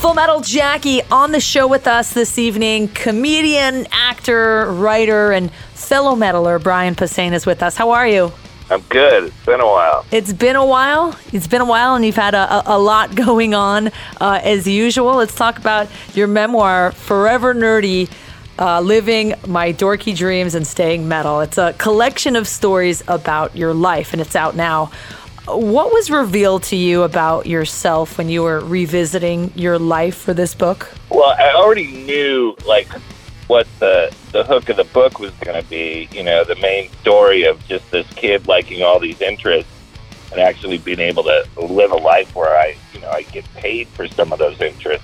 Full Metal Jackie on the show with us this evening. Comedian, actor, writer, and fellow metaler Brian Posehn is with us. How are you? I'm good. It's been a while. It's been a while, and you've had a lot going on as usual. Let's talk about your memoir, Forever Nerdy, Living My Dorky Dreams and Staying Metal. It's a collection of stories about your life, and it's out now. What was revealed to you about yourself when you were revisiting your life for this book? Well, I already knew, what the hook of the book was going to be, the main story of just this kid liking all these interests and actually being able to live a life where I get paid for some of those interests.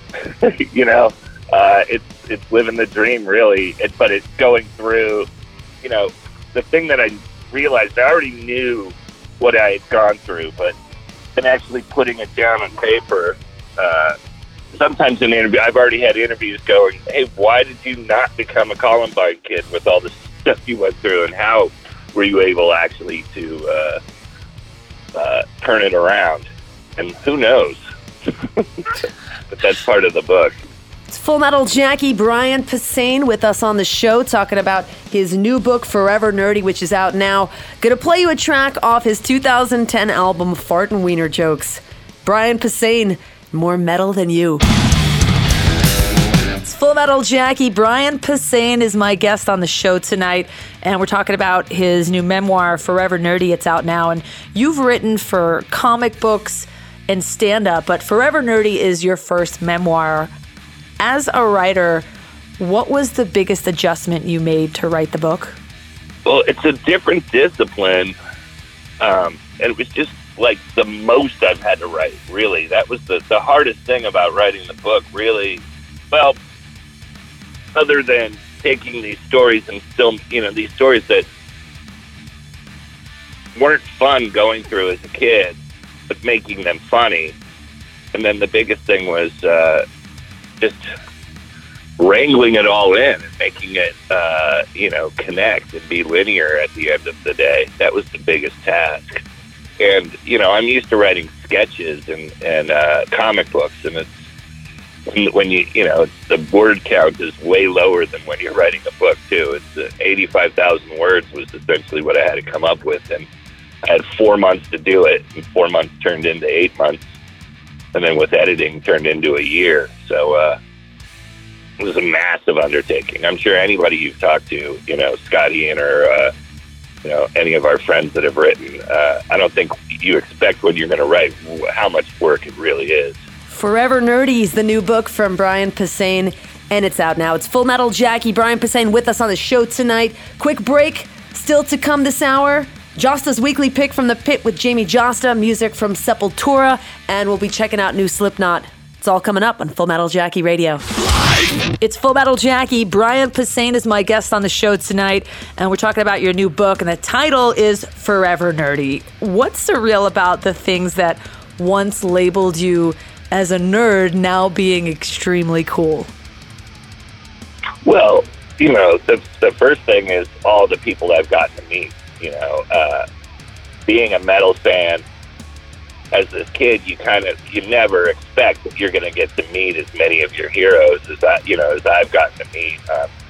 It's living the dream, really. But it's going through, the thing that I realized, I already knew what I had gone through, but then actually putting it down on paper, sometimes in an interview, I've already had interviews going, hey, why did you not become a Columbine kid with all the stuff you went through, and how were you able actually to turn it around? And who knows? But that's part of the book. It's Full Metal Jackie, Brian Posehn with us on the show, talking about his new book, Forever Nerdy, which is out now. Gonna play you a track off his 2010 album, Fart and Wiener Jokes. Brian Posehn, more metal than you. It's Full Metal Jackie. Brian Posehn is my guest on the show tonight, and we're talking about his new memoir, Forever Nerdy. It's out now, and you've written for comic books and stand-up, but Forever Nerdy is your first memoir. As a writer, what was the biggest adjustment you made to write the book? Well, it's a different discipline, and it was just like the most I've had to write, really. That was the hardest thing about writing the book, really. Well, other than taking these stories and still, these stories that weren't fun going through as a kid, but making them funny. And then the biggest thing was just wrangling it all in and making it, connect and be linear at the end of the day. That was the biggest task. And, I'm used to writing sketches and comic books, and it's when the word count is way lower than when you're writing a book, too. It's 85,000 words was essentially what I had to come up with, and I had 4 months to do it, and 4 months turned into 8 months, and then with editing turned into a year. So it was a massive undertaking. I'm sure anybody you've talked to, Scott Ian or any of our friends that have written, I don't think you expect when you're going to write how much work it really is. Forever Nerdy is the new book from Brian Posehn, and it's out now. It's Full Metal Jackie. Brian Posehn with us on the show tonight. Quick break, still to come this hour. Josta's weekly pick from the pit with Jamie Josta, music from Sepultura, and we'll be checking out new Slipknot. It's all coming up on Full Metal Jackie Radio. It's Full Metal Jackie. Brian Posehn is my guest on the show tonight, and we're talking about your new book, and the title is Forever Nerdy. What's surreal about the things that once labeled you as a nerd now being extremely cool? Well, the first thing is all the people I've gotten to meet. Being a metal fan as this kid, you never expect that you're going to get to meet as many of your heroes as I've gotten to meet.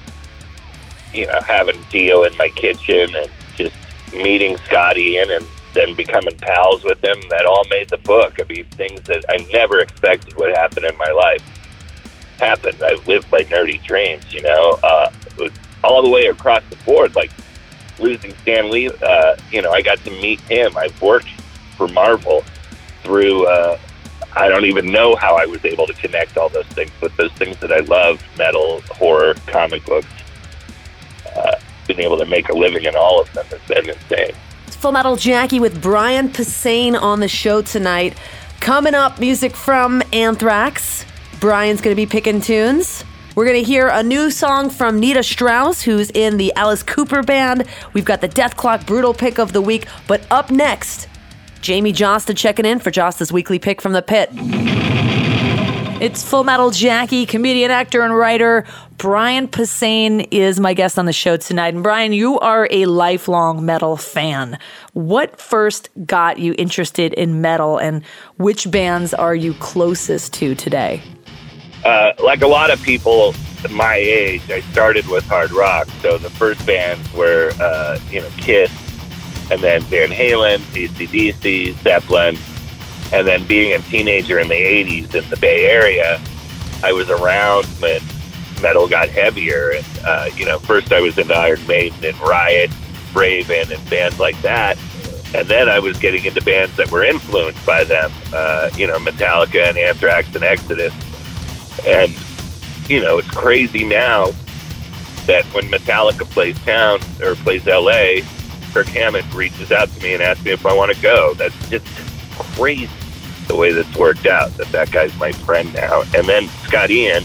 Having Dio in my kitchen and just meeting Scotty and then becoming pals with him, that all made the book. I mean, things that I never expected would happen in my life happened. I lived my nerdy dreams, all the way across the board, like losing Stan Lee, I got to meet him. I've worked for Marvel through, I don't even know how I was able to connect all those things, but those things that I love, metal, horror, comic books, being able to make a living in all of them has been insane. It's Full Metal Jackie with Brian Posehn on the show tonight. Coming up, music from Anthrax. Brian's going to be picking tunes. We're going to hear a new song from Nita Strauss, who's in the Alice Cooper Band. We've got the Death Clock Brutal Pick of the Week. But up next, Jamie Josta checking in for Josta's weekly pick from the pit. It's Full Metal Jackie, comedian, actor, and writer. Brian Posehn is my guest on the show tonight. And Brian, you are a lifelong metal fan. What first got you interested in metal, and which bands are you closest to today? Like a lot of people my age, I started with hard rock. So the first bands were, Kiss, and then Van Halen, AC/DC, Zeppelin. And then being a teenager in the 80s in the Bay Area, I was around when metal got heavier. And, first I was into Iron Maiden and Riot, Raven, and bands like that. And then I was getting into bands that were influenced by them, Metallica and Anthrax and Exodus. And, it's crazy now that when Metallica plays town or plays LA, Kirk Hammett reaches out to me and asks me if I want to go. That's just crazy the way that's worked out, that guy's my friend now. And then Scott Ian,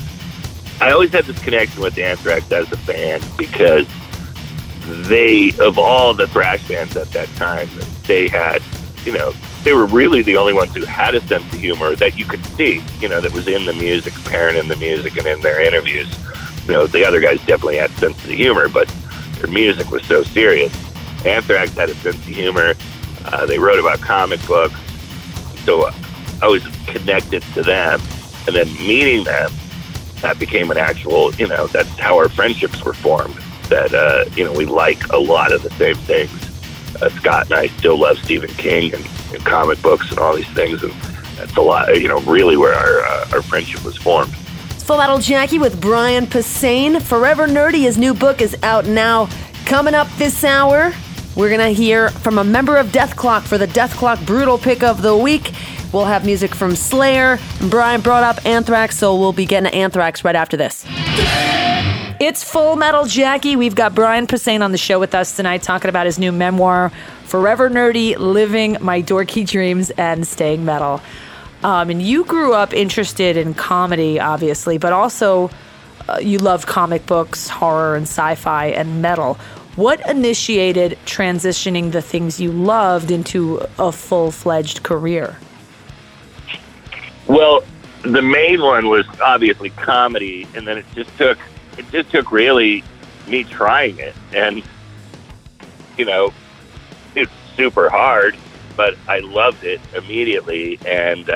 I always had this connection with Anthrax as a band because they, of all the thrash bands at that time, they had, they were really the only ones who had a sense of humor that you could see, that was in the music, apparent in the music and in their interviews. The other guys definitely had sense of humor, but their music was so serious. Anthrax had a sense of humor. They wrote about comic books. So I was connected to them. And then meeting them, that became an actual, that's how our friendships were formed. That, we like a lot of the same things. Scott and I still love Stephen King and comic books and all these things. And that's a lot, really where our friendship was formed. It's Full Metal Jackie with Brian Posehn. Forever Nerdy, his new book is out now. Coming up this hour, we're going to hear from a member of Death Clock for the Death Clock Brutal Pick of the Week. We'll have music from Slayer. And Brian brought up Anthrax, so we'll be getting to Anthrax right after this. It's Full Metal Jackie. We've got Brian Posehn on the show with us tonight talking about his new memoir, Forever Nerdy, Living My Dorky Dreams and Staying Metal. And you grew up interested in comedy, obviously, but also you loved comic books, horror, and sci-fi, and metal. What initiated transitioning the things you loved into a full-fledged career? Well, the main one was obviously comedy, and then it just took really me trying it. And, it's super hard, but I loved it immediately. And,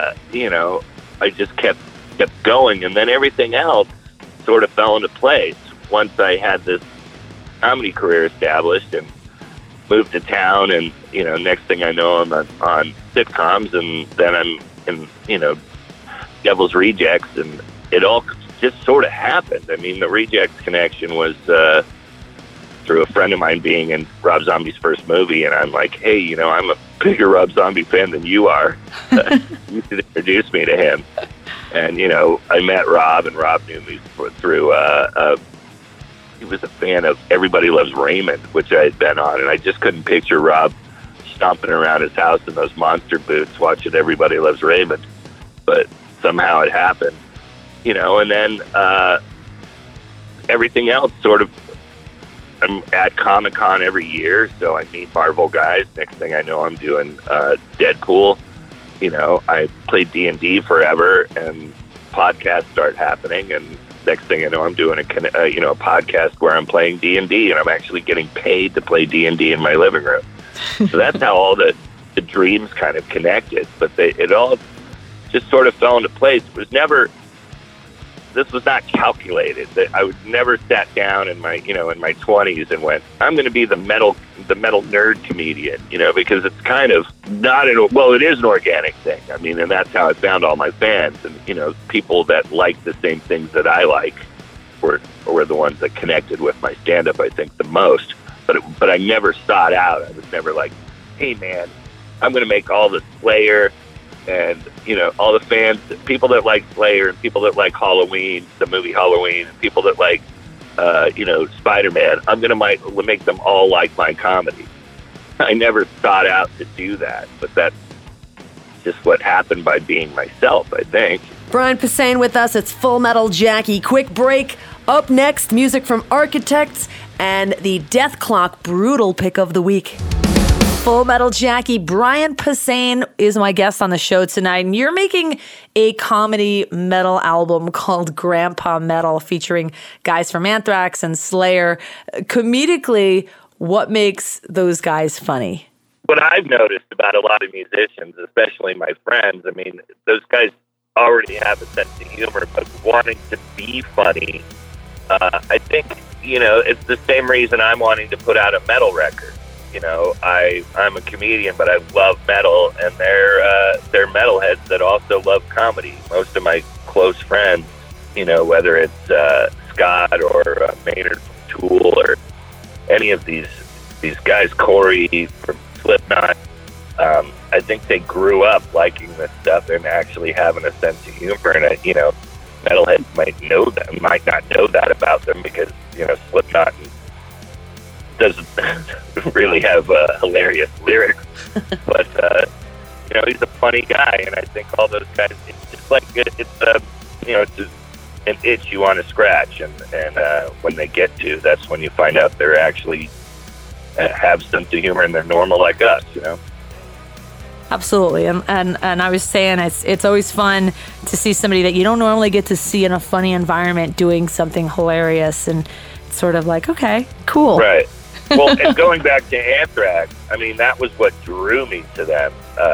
I just kept going. And then everything else sort of fell into place once I had this comedy career established and moved to town. And, next thing I know, I'm on sitcoms, and then I'm in, Devil's Rejects, and it all just sort of happened. I mean, the Rejects connection was through a friend of mine being in Rob Zombie's first movie, and I'm like, hey, I'm a bigger Rob Zombie fan than you are. You should introduce me to him. And, I met Rob, and Rob knew me through, he was a fan of Everybody Loves Raymond, which I had been on, and I just couldn't picture Rob stomping around his house in those monster boots watching Everybody Loves Raymond. But somehow it happened. And then everything else sort of, I'm at Comic-Con every year, so I meet Marvel guys. Next thing I know, I'm doing Deadpool. I played D&D forever, and podcasts start happening, and next thing I know, I'm doing a podcast where I'm playing D&D, and I'm actually getting paid to play D&D in my living room. So that's how all the dreams kind of connected, but it all just sort of fell into place. This was not calculated. That I would never sat down in my, in my 20s and went, I'm going to be the metal nerd comedian, because it's kind of not it is an organic thing. I mean, and that's how I found all my fans, and, people that like the same things that I like were the ones that connected with my stand-up, I think, the most. But I never sought out. I was never like, hey man, I'm going to make all the Slayer and, all the fans, people that like Slayer and people that like Halloween, the movie Halloween, and people that like, Spider-Man, I'm going to make them all like my comedy. I never thought out to do that, but that's just what happened by being myself, I think. Brian Posehn with us. It's Full Metal Jackie. Quick break. Up next, music from Architects and the Death Clock Brutal Pick of the Week. Full Metal Jackie, Brian Posehn is my guest on the show tonight, and you're making a comedy metal album called Grandpa Metal featuring guys from Anthrax and Slayer. Comedically, what makes those guys funny? What I've noticed about a lot of musicians, especially my friends, I mean, those guys already have a sense of humor, but wanting to be funny. I think, it's the same reason I'm wanting to put out a metal record. I'm a comedian, but I love metal, and they're metalheads that also love comedy. Most of my close friends, whether it's Scott or Maynard from Tool or any of these guys, Corey from Slipknot, I think they grew up liking this stuff and actually having a sense of humor. And metalheads might not know that about them because Slipknot doesn't really have hilarious lyrics, but he's a funny guy, and I think all those guys. It's just like it's an itch you want to scratch, and when they get to, that's when you find out they're actually have sense of humor and they're normal like us, Absolutely, and I was saying it's always fun to see somebody that you don't normally get to see in a funny environment doing something hilarious, and it's sort of like, okay, cool. Right. Well, and going back to Anthrax, I mean, that was what drew me to them.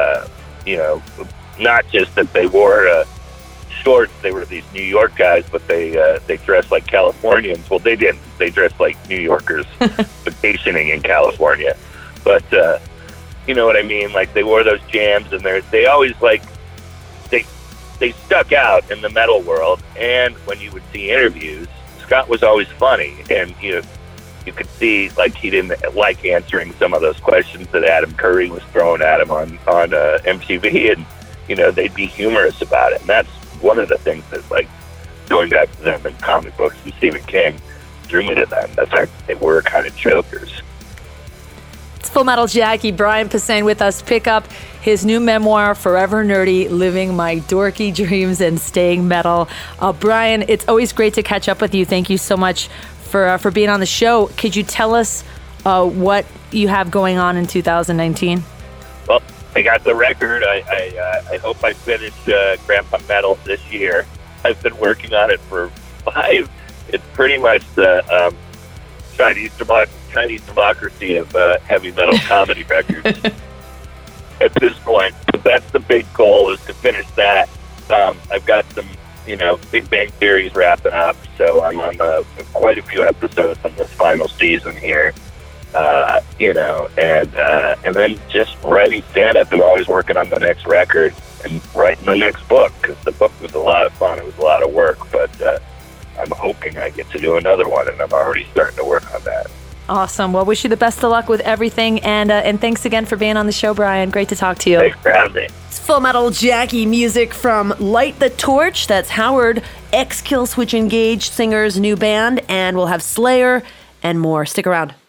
Not just that they wore shorts; they were these New York guys, but they dressed like Californians. Well, they didn't. They dressed like New Yorkers vacationing in California, but. You know what I mean? Like, they wore those jams, and they always, like, they stuck out in the metal world. And when you would see interviews, Scott was always funny. And, you could see, like, he didn't like answering some of those questions that Adam Curry was throwing at him on MTV. And, they'd be humorous about it. And that's one of the things that, like, going back to them in comic books and Stephen King drew me to them. The fact that they were kind of jokers. It's Full Metal Jackie, Brian Posehn with us. Pick up his new memoir, Forever Nerdy, Living My Dorky Dreams and Staying Metal. Brian, it's always great to catch up with you. Thank you so much for being on the show. Could you tell us what you have going on in 2019? Well, I got the record. I hope I finish Grandpa Metal this year. I've been working on it for 5. It's pretty much the Chinese democracy of heavy metal comedy records at this point. But that's the big goal, is to finish that. I've got some, Big Bang Theory's wrapping up, so I'm on quite a few episodes on this final season here. And then just writing stand-up and always working on the next record and writing the next book, because the book was a lot of fun. It was a lot of work, but I'm hoping I get to do another one, and I'm already starting to work on that. Awesome. Well, wish you the best of luck with everything, and thanks again for being on the show, Brian. Great to talk to you. Thanks for having me. It's Full Metal Jackie music from Light the Torch. That's Howard, ex-Killswitch Engage singer's new band, and we'll have Slayer and more. Stick around.